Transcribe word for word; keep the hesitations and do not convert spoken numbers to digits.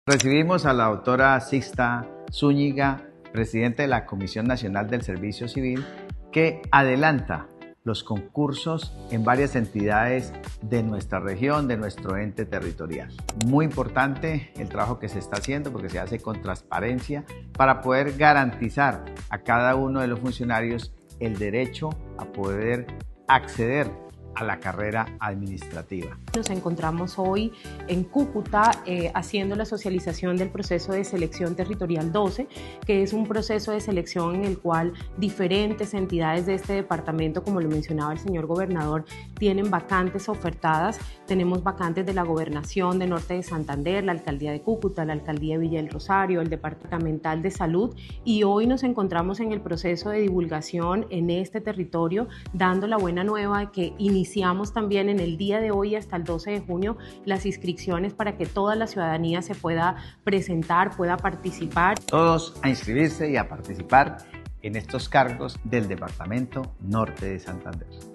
Recibimos a la doctora Sixta Zúñiga, presidenta de la Comisión Nacional del Servicio Civil, que adelanta los concursos en varias entidades de nuestra región, de nuestro ente territorial. Muy importante el trabajo que se está haciendo porque se hace con transparencia para poder garantizar a cada uno de los funcionarios el derecho a poder acceder a la carrera administrativa. Nos encontramos hoy en Cúcuta eh, haciendo la socialización del proceso de selección territorial doce, que es un proceso de selección en el cual diferentes entidades de este departamento, como lo mencionaba el señor gobernador, tienen vacantes ofertadas. Tenemos vacantes de la Gobernación de Norte de Santander, la Alcaldía de Cúcuta, la Alcaldía de Villa del Rosario, el Departamental de Salud, y hoy nos encontramos en el proceso de divulgación en este territorio, dando la buena nueva de que iniciamos también en el día de hoy hasta el doce de junio las inscripciones para que toda la ciudadanía se pueda presentar, pueda participar. Todos a inscribirse y a participar en estos cargos del Departamento Norte de Santander.